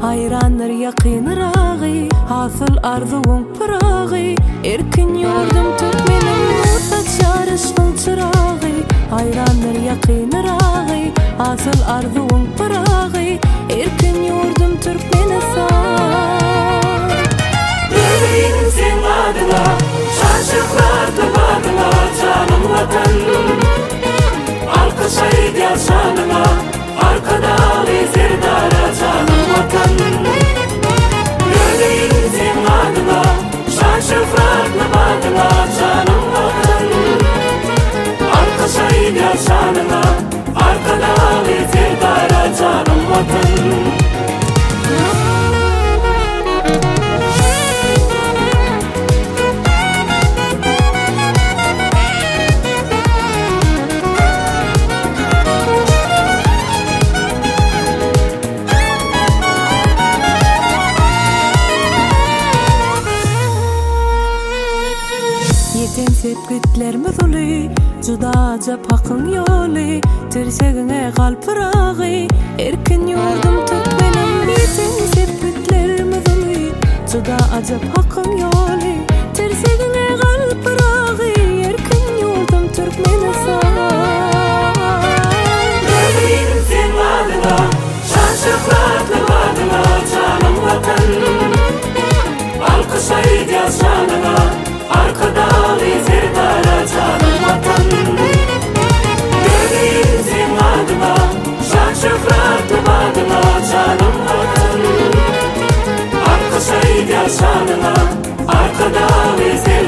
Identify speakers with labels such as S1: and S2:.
S1: ayranlar yakınırağıy, hasıl arzuğun pırağıy, erkin yurdum Türkmenim mutlak çağrıştın çırağıy, ayranlar yakınırağıy, hasıl arzuğun pırağıy, erkin yurdum Türkmenistan.
S2: Yüreğim sen adına, şaşıklardı adına, canım vatan. Alkış aydiyal şanına, arkada zerdara canım vatan. Yüreğim sen adına, şaşıklardı adına, canım vatan. Alkış aydiyal şanına, arkada zerdara canım vatan.
S1: Yeten sepkitler müzuli, juda ajap hakkın yoli, tirşegine kalpırağıy, erkin yurdum Türkmenim. Yeten sepkitler müzuli, juda ajap hakkın yoli, tirşegine kalpırağıy, erkin yurdum Türkmenistan.
S2: Yüreğim sen adına, şaşıklardı adına, canım vatan. Alkış aydiyal şanına, arkada zerdara canım vatan. Yüreğim sen adına, şaşıklardı adına, canım vatan. Alkış aydiyal şanına, arkada zerdara